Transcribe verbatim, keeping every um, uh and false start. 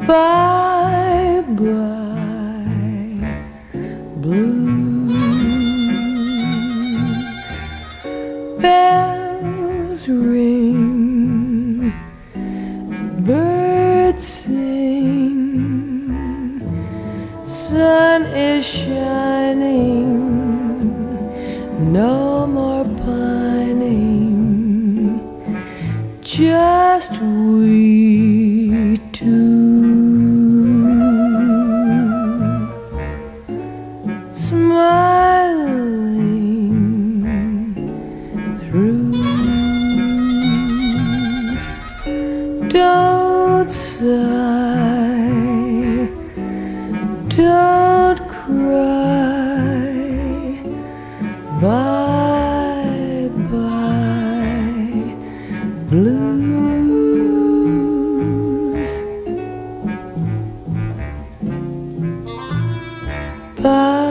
Bye bye blues. Bells ring, birds sing, sun is shining, no more pining, just we two. Smiling through. Don't sigh, don't cry. Bye bye blues. Bye.